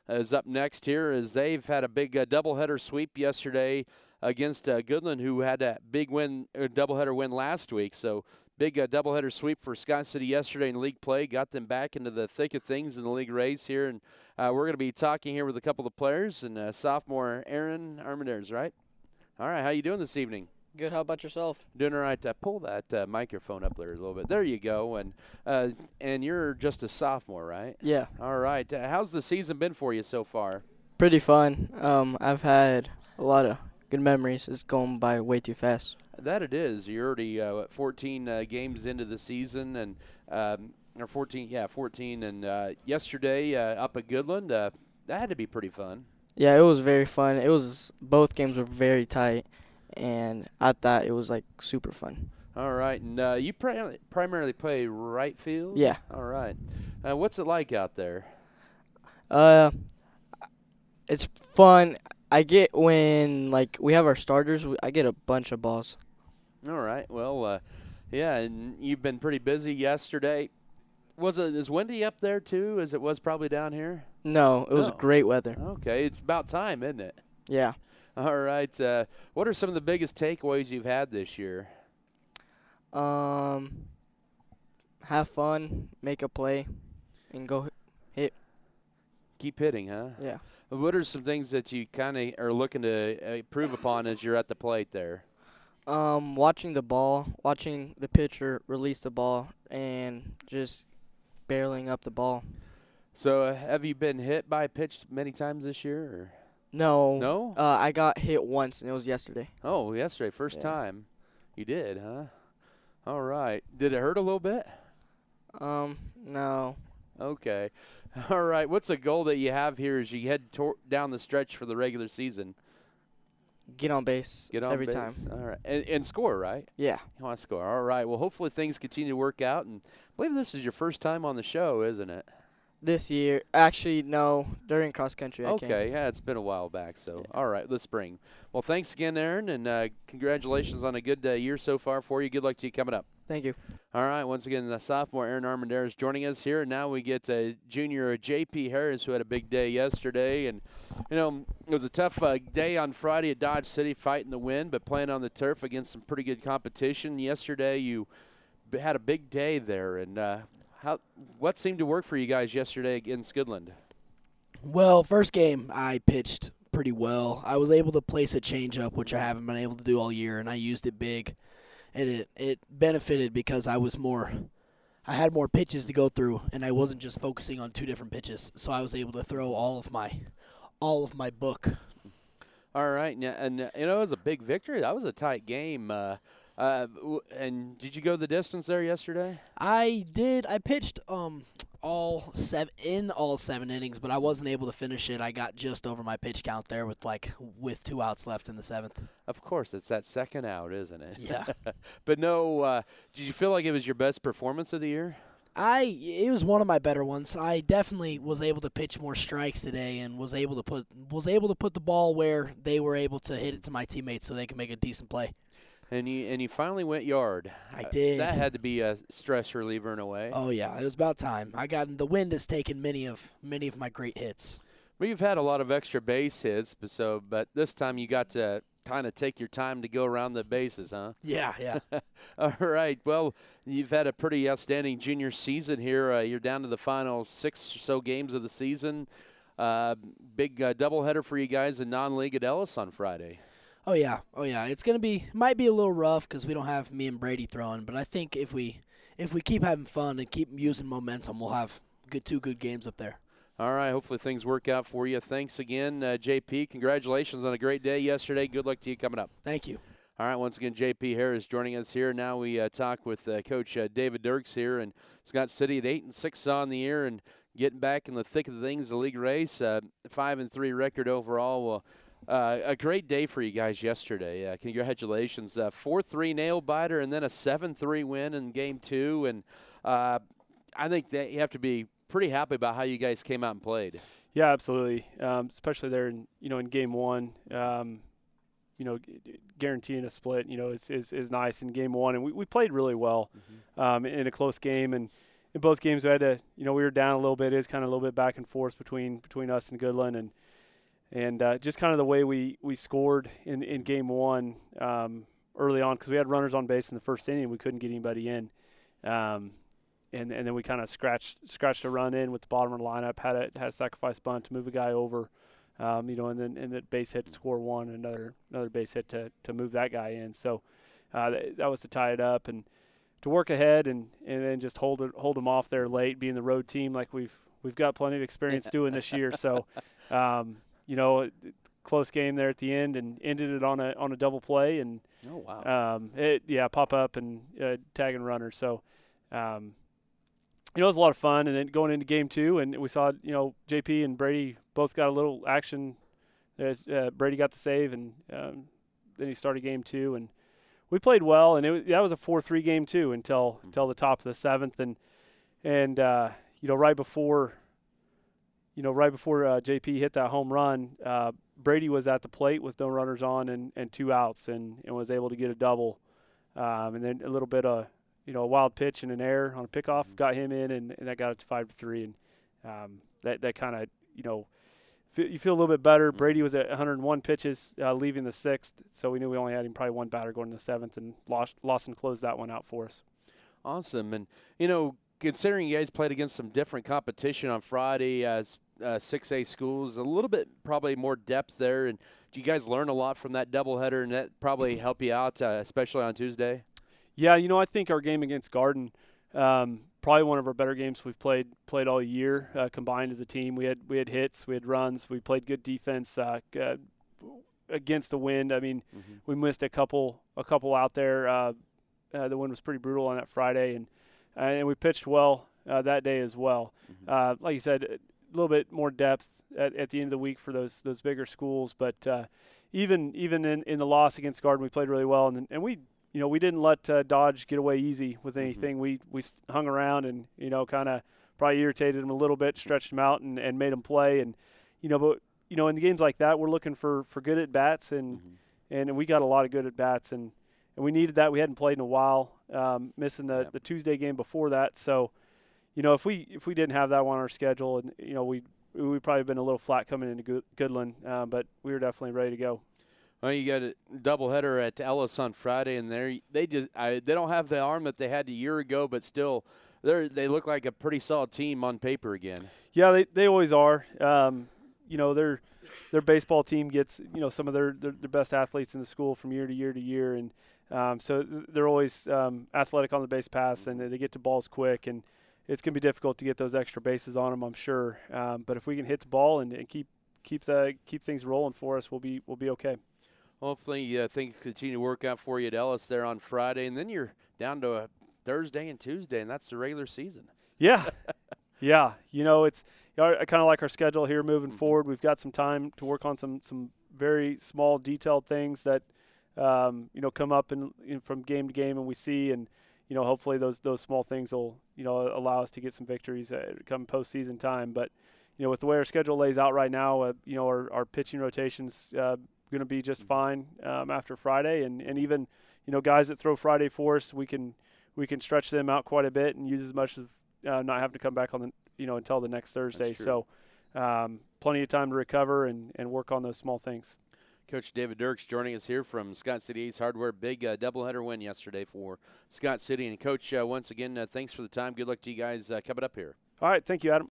is up next here as they've had a big doubleheader sweep yesterday against Goodland, who had a big win, doubleheader win last week. So big doubleheader sweep for Scott City yesterday in league play, got them back into the thick of things in the league race here. And we're going to be talking here with a couple of players and sophomore Aaron Armendariz, right? All right, how you doing this evening? Good. How about yourself? Doing all right. Pull that microphone up there a little bit. There you go. And you're just a sophomore, right? Yeah. All right. How's the season been for you so far? Pretty fun. I've had a lot of good memories. It's going by way too fast. That it is. You're already 14 games into the season, and or 14. Yeah, 14. And yesterday up at Goodland, that had to be pretty fun. Yeah, it was very fun. Both games were very tight, and I thought it was like super fun. All right. And you primarily play right field? Yeah. All right. What's it like out there? It's fun. I get when we have our starters, I get a bunch of balls. All right. Well, yeah, and you've been pretty busy yesterday. Was it as windy up there too as it was probably down here? No, it was great weather. Okay, it's about time, isn't it? Yeah. All right. What are some of the biggest takeaways you've had this year? Have fun, make a play, and go hit. Keep hitting, huh? Yeah. What are some things that you kind of are looking to improve upon as you're at the plate there? Watching the ball, watching the pitcher release the ball, and just barreling up the ball. So have you been hit by a pitch many times this year? Or? No. No? I got hit once, and it was yesterday. Oh, yesterday, first time. You did, huh? All right. Did it hurt a little bit? No. Okay. All right. What's a goal that you have here as you head down the stretch for the regular season? Get on base. Get on every base. time. All right. And score, right? Yeah. You want to score. All right. Well, hopefully things continue to work out. And I believe this is your first time on the show, isn't it? This year. Actually, no. During cross country, I came. Okay. Yeah, it's been a while back. So, yeah. All right. This spring. Well, thanks again, Aaron, and congratulations on a good year so far for you. Good luck to you coming up. Thank you. All right. Once again, the sophomore Aaron Armendariz joining us here. And now we get junior J.P. Harris, who had a big day yesterday. And, you know, it was a tough day on Friday at Dodge City fighting the wind, but playing on the turf against some pretty good competition. Yesterday you had a big day there. And what seemed to work for you guys yesterday against Goodland? Well, first game I pitched pretty well. I was able to place a changeup, which I haven't been able to do all year, and I used it big. And it benefited because I had more pitches to go through, and I wasn't just focusing on two different pitches. So I was able to throw all of my book. All right, and you know, it was a big victory. That was a tight game. And did you go the distance there yesterday? I did. I pitched all 7 innings, but I wasn't able to finish it. I got just over my pitch count there with 2 outs left in the 7th. Of course, it's that second out, isn't it? Yeah. But no, did you feel like it was your best performance of the year? It was one of my better ones. I definitely was able to pitch more strikes today and was able to put the ball where they were able to hit it to my teammates so they could make a decent play. And you finally went yard. I did. That had to be a stress reliever in a way. Oh yeah, it was about time. The wind has taken many of my great hits. Well, you've had a lot of extra base hits, but this time you got to kind of take your time to go around the bases, huh? Yeah. All right. Well, you've had a pretty outstanding junior season here. You're down to the final 6 or so games of the season. Big doubleheader for you guys in non-league at Ellis on Friday. Oh yeah. It's might be a little rough because we don't have me and Brady throwing, but I think if we keep having fun and keep using momentum, we'll have 2 good games up there. All right. Hopefully things work out for you. Thanks again, JP. Congratulations on a great day yesterday. Good luck to you coming up. Thank you. All right. Once again, JP Harris joining us here. Now we talk with Coach David Dirks here, and Scott City at 8-6 on the year and getting back in the thick of the things, the league race. 5-3 record overall. Well, a great day for you guys yesterday. Congratulations. 4-3 nail biter and then a 7-3 win in game 2. And I think that you have to be pretty happy about how you guys came out and played. Yeah, absolutely. Especially there in game 1. Guaranteeing a split, is nice in game 1. And we played really well in a close game. And in both games we had to, we were down a little bit. It was kind of a little bit back and forth between us and Goodland, and just kind of the way we scored in game one early on, because we had runners on base in the first inning. We couldn't get anybody in. And then we kind of scratched a run in with the bottom of the lineup, had a sacrifice bunt to move a guy over, and the base hit to score one, another base hit to move that guy in. So that was to tie it up and to work ahead and then just hold them off there late, being the road team like we've got plenty of experience doing this year. So close game there at the end, and ended it on a double play, and oh wow, pop up and tagging runner. So. It was a lot of fun, and then going into game two, and we saw, JP and Brady both got a little action. As Brady got the save, and then he started game two, and we played well, and that was a 4-3 game too until the top of the seventh, and right before JP hit that home run, Brady was at the plate with no runners on and 2 outs, and was able to get a double, and then a little bit of a wild pitch and an error on a pickoff got him in, and that got it to 5-3, and that kind of you feel a little bit better. Brady was at 101 pitches leaving the sixth, so we knew we only had him probably one batter going to the seventh, and Lawson closed that one out for us. Awesome, and considering you guys played against some different competition on Friday as 6A schools, a little bit probably more depth there, and do you guys learn a lot from that doubleheader, and that probably help you out, especially on Tuesday? Yeah, I think our game against Garden, probably one of our better games we've played all year, combined as a team. We had hits, we had runs, we played good defense against the wind. I mean, we missed a couple out there. The wind was pretty brutal on that Friday, and we pitched well that day as well. Like you said, a little bit more depth at the end of the week for those bigger schools, but even in the loss against Garden, we played really well, and we. We didn't let Dodge get away easy with anything. We hung around and, kind of probably irritated them a little bit, stretched them out and made them play. And, but, in the games like that, we're looking for good at-bats, and we got a lot of good at-bats, and we needed that. We hadn't played in a while, missing the Tuesday game before that. So, if we didn't have that one on our schedule, and, we'd probably been a little flat coming into Goodland, but we were definitely ready to go. Well, you got a doubleheader at Ellis on Friday, and they don't have the arm that they had a year ago, but still, they look like a pretty solid team on paper again. Yeah, they always are. Their baseball team gets some of their best athletes in the school from year to year to year, and so they're always athletic on the base pass, and they get to balls quick, and it's gonna be difficult to get those extra bases on them, I'm sure. But if we can hit the ball and keep things rolling for us, we'll be okay. Hopefully, things continue to work out for you at Ellis there on Friday, and then you're down to a Thursday and Tuesday, and that's the regular season. Yeah. Yeah. It's I kind of like our schedule here moving forward. We've got some time to work on some very small, detailed things that, come up from game to game, and we see, and, hopefully those small things will, allow us to get some victories come postseason time. But, with the way our schedule lays out right now, our pitching rotations going to be just fine after Friday, and even guys that throw Friday for us, we can stretch them out quite a bit and use as much of not having to come back on the until the next Thursday. So plenty of time to recover and work on those small things. Coach David Dirks joining us here from Scott City Ace Hardware. Big doubleheader win yesterday for Scott City. And Coach, once again, thanks for the time. Good luck to you guys coming up here. All right, thank you, Adam.